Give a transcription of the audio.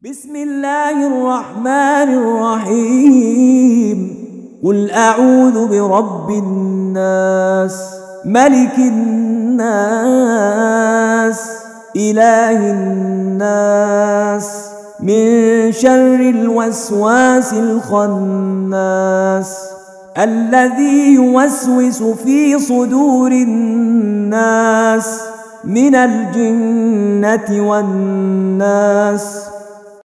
بسم الله الرحمن الرحيم. قل أعوذ برب الناس، ملك الناس، إله الناس، من شر الوسواس الخناس الذي يوسوس في صدور الناس من الجنة والناس.